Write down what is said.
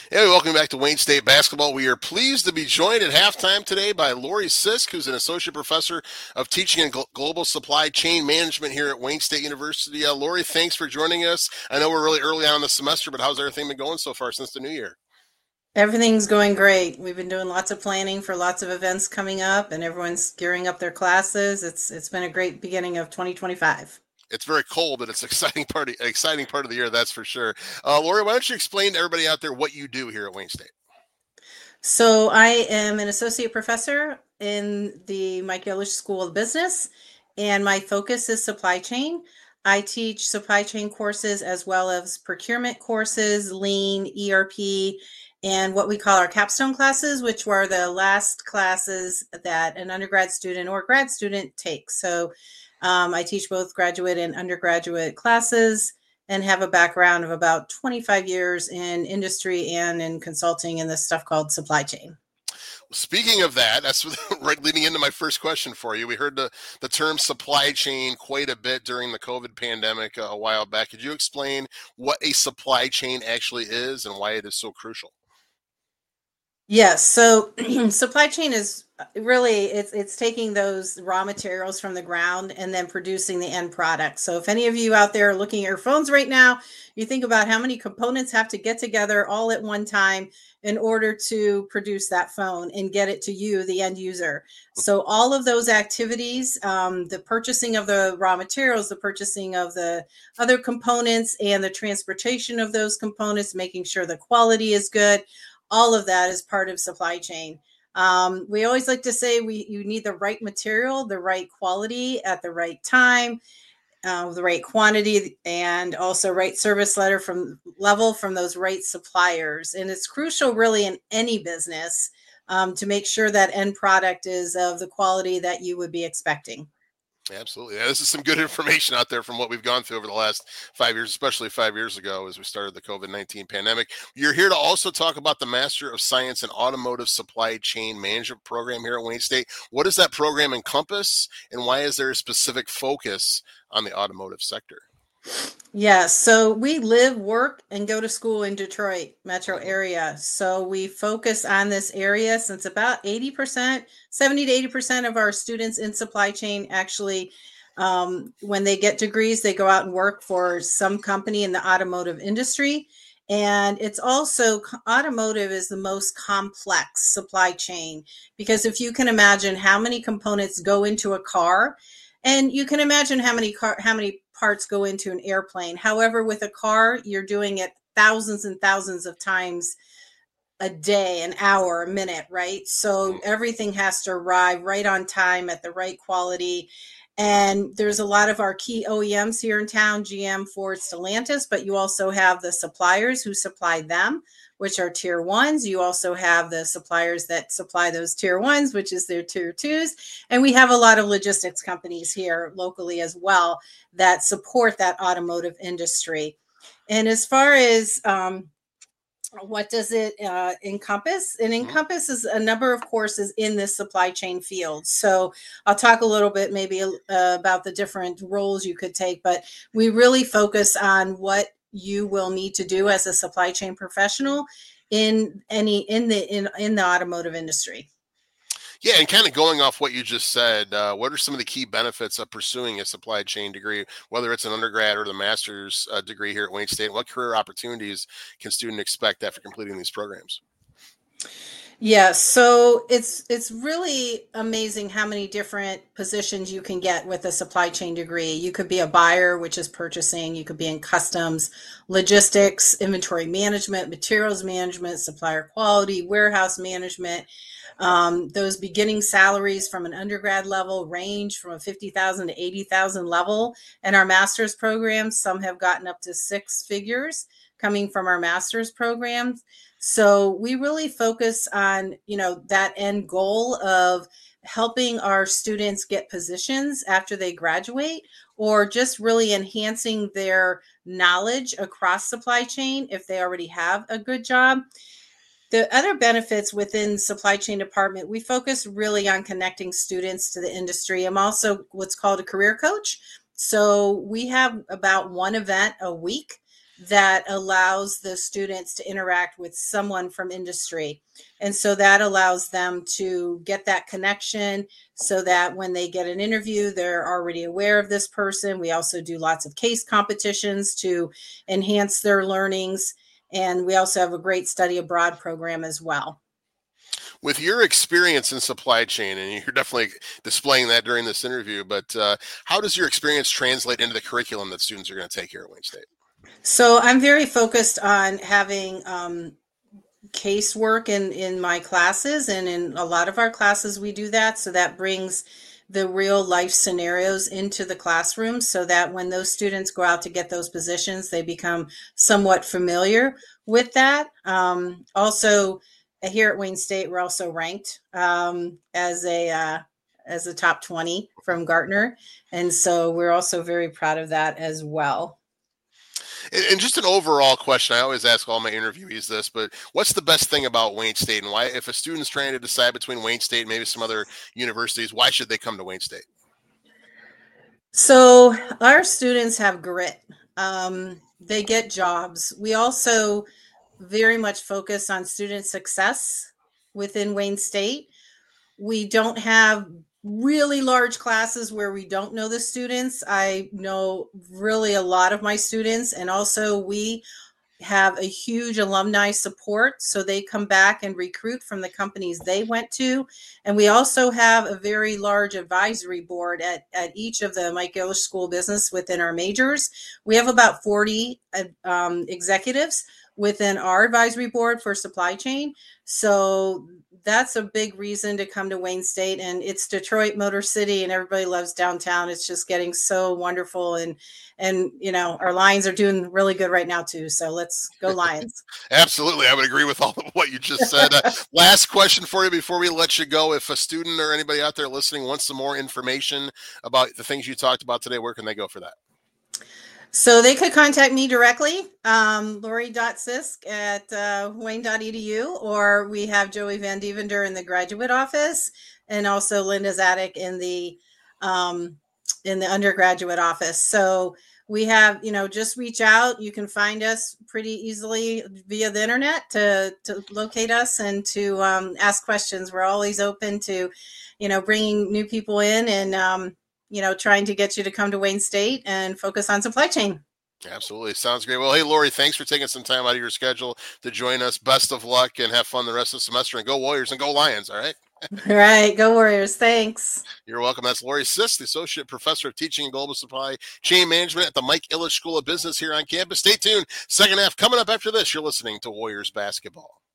Hey, welcome back to Wayne State Basketball. We are pleased to be joined at halftime today by Lori Sisk, who's an associate professor of teaching and global supply chain management here at Wayne State University. Lori, thanks for joining us. I know we're really early on in the semester, but how's everything been going so far since the new year? Everything's going great. We've been doing lots of planning for lots of events coming up, and everyone's gearing up their classes. It's been a great beginning of 2025. It's very cold, but it's an exciting part of the year, that's for sure. Lori, why don't you explain to everybody out there what you do here at Wayne State? So I am an associate professor in the Mike Yellish School of Business, and my focus is supply chain. I teach supply chain courses as well as procurement courses, lean, ERP, and what we call our capstone classes, which were the last classes that an undergrad student or grad student takes. So I teach both graduate and undergraduate classes and have a background of about 25 years in industry and in consulting in this stuff called supply chain. Speaking of that, that's right leading into my first question for you. We heard the term supply chain quite a bit during the COVID pandemic a while back. Could you explain what a supply chain actually is and why it is so crucial? Yes, so supply chain is really it's taking those raw materials from the ground and then producing the end product. So if any of you out there are looking at your phones right now, you think about how many components have to get together all at one time in order to produce that phone and get it to you, the end user. So all of those activities, the purchasing of the raw materials, the purchasing of the other components, and the transportation of those components, making sure the quality is good, all of that is part of supply chain. We always like to say you need the right material, the right quality at the right time, the right quantity, and also right service level from those right suppliers. And it's crucial, really, in any business to make sure that end product is of the quality that you would be expecting. Absolutely. Yeah, this is some good information out there from what we've gone through over the last 5 years, especially 5 years ago as we started the COVID-19 pandemic. You're here to also talk about the Master of Science in Automotive Supply Chain Management program here at Wayne State. What does that program encompass, and why is there a specific focus on the automotive sector? Yes, so we live, work, and go to school in Detroit metro Mhm. area. So we focus on this area since about 80%, 70 to 80% of our students in supply chain actually, when they get degrees, they go out and work for some company in the automotive industry. And it's also automotive is the most complex supply chain because if you can imagine how many components go into a car, and you can imagine how many parts go into an airplane. However, with a car, you're doing it thousands and thousands of times a day, an hour, a minute, right? So everything has to arrive right on time at the right quality. And there's a lot of our key OEMs here in town, GM, Ford, Stellantis, but you also have the suppliers who supply them, which are tier ones. You also have the suppliers that supply those tier ones, which is their tier twos. And we have a lot of logistics companies here locally as well that support that automotive industry. And as far as what does it encompass? It Mhm. encompasses a number of courses in this supply chain field. So I'll talk a little bit maybe about the different roles you could take, but we really focus on what you will need to do as a supply chain professional in the automotive industry. Yeah, and kind of going off what you just said, what are some of the key benefits of pursuing a supply chain degree, whether it's an undergrad or the master's degree here at Wayne State? What career opportunities can students expect after completing these programs? Yeah, so it's really amazing how many different positions you can get with a supply chain degree. You could be a buyer, which is purchasing, you could be in customs, logistics, inventory management, materials management, supplier quality, warehouse management. Those beginning salaries from an undergrad level range from a 50,000 to 80,000 level. And our master's programs, some have gotten up to six figures coming from our master's programs. So we really focus on, that end goal of helping our students get positions after they graduate or just really enhancing their knowledge across supply chain if they already have a good job. The other benefits within supply chain department, we focus really on connecting students to the industry. I'm also what's called a career coach. So we have about one event a week that allows the students to interact with someone from industry. And so that allows them to get that connection so that when they get an interview, they're already aware of this person. We also do lots of case competitions to enhance their learnings. And we also have a great study abroad program as well. With your experience in supply chain, and you're definitely displaying that during this interview, but how does your experience translate into the curriculum that students are going to take here at Wayne State? So I'm very focused on having casework in my classes, and in a lot of our classes we do that. So that brings the real life scenarios into the classroom so that when those students go out to get those positions, they become somewhat familiar with that. Also, here at Wayne State, we're also ranked as a top 20 from Gartner. And so we're also very proud of that as well. And just an overall question, I always ask all my interviewees this, but what's the best thing about Wayne State, and why, if a student's trying to decide between Wayne State and maybe some other universities, why should they come to Wayne State? So our students have grit. They get jobs. We also very much focus on student success within Wayne State. We don't have really large classes where we don't know the students. I know really a lot of my students, and also we have a huge alumni support, so they come back and recruit from the companies they went to. And we also have a very large advisory board at each of the Mike Ilitch School of Business within our majors. We have about 40 executives within our advisory board for supply chain. So that's a big reason to come to Wayne State. And it's Detroit, Motor City, and everybody loves downtown. It's just getting so wonderful. And you know, our Lions are doing really good right now too. So let's go Lions. Absolutely. I would agree with all of what you just said. Last question for you before we let you go. If a student or anybody out there listening wants some more information about the things you talked about today, where can they go for that? So they could contact me directly, Lori.Sisk at wayne.edu, or we have Joey Van Devender in the graduate office, and also Linda Zadek in the undergraduate office. So we have, you know, just reach out. You can find us pretty easily via the internet to locate us and to ask questions. We're always open to, you know, bringing new people in and, you know, trying to get you to come to Wayne State and focus on supply chain. Absolutely. Sounds great. Well, hey, Lori, thanks for taking some time out of your schedule to join us. Best of luck and have fun the rest of the semester, and go Warriors and go Lions. All right. All right. Go Warriors. Thanks. You're welcome. That's Lori Sisk, the Associate Professor of Teaching and Global Supply Chain Management at the Mike Ilitch School of Business here on campus. Stay tuned. Second half coming up after this. You're listening to Warriors Basketball.